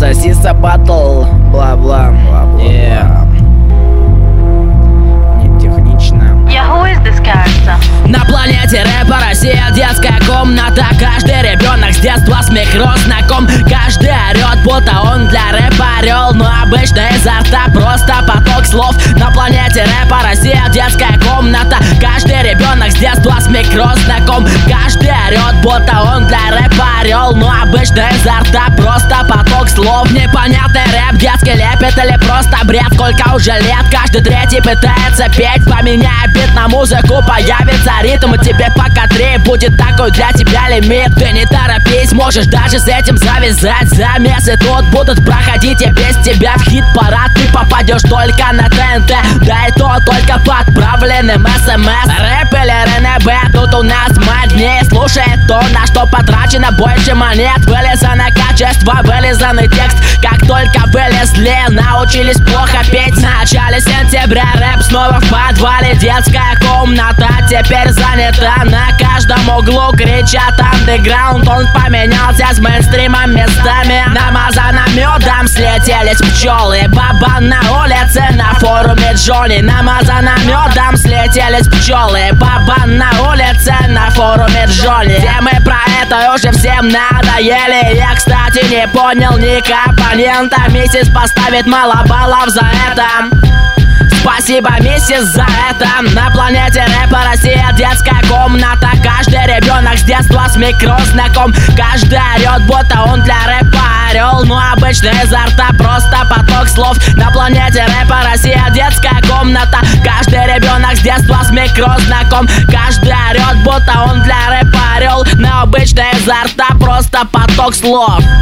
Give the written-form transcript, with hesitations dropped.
Сосиса батл, бла-бла, бла-бла. Не технично. Yeah, who is this character? На планете рэпа Россия детская комната. Каждый ребенок с детства смех знаком. Каждый орет, будто он для рэпа орел. Но обычно изо рта просто поток слов. На планете рэпа Россия детская комната. Каждый ребенок с детства смех знаком. Каждый орет, будто он для рэпа орел. Но обычно изо рта просто поток слов. Непонятный рэп, детский лепет или просто бред. Сколько уже лет, каждый третий пытается петь. Поменяй бит на музыку, появится ритм. И тебе пока 3 будет такой для тебя лимит. Ты не торопись, можешь даже с этим завязать. Замесы тут будут проходить и без тебя в хит-парад. Ты попадешь только на ТНТ, да и то только по отправленным СМС. Рэп или РНБ, тут у нас мать дней. Слушает то, на что потрачено больше монет. Вылизано качество, вылизанный текст. Как только вылезли, научились плохо петь. В начале сентября рэп снова в подвале. Детская комната теперь занята. На каждом углу кричат андеграунд. Он поменялся с мейнстримом местами. Намазано медом слетелись пчелы. Баба на улице на форуме Джонни. Намазано медом слетелись пчелы. Баба на улице на форуме Джонни. Темы про это уже всем надоели. Я, кстати, не понял ник оппонента. Миссис поставит мало баллов за это. Спасибо, миссис, за это. На планете рэпа Россия детская комната. Каждый ребенок с детства с микрознаком. Каждый орет, будто он для рэпа орел. Но обычно изо рта просто поток слов. На планете рэпа Россия детская комната. Каждый ребенок с детства с микрознаком. Каждый орет, будто он для рэпа орел. Но обычно изо рта просто поток слов.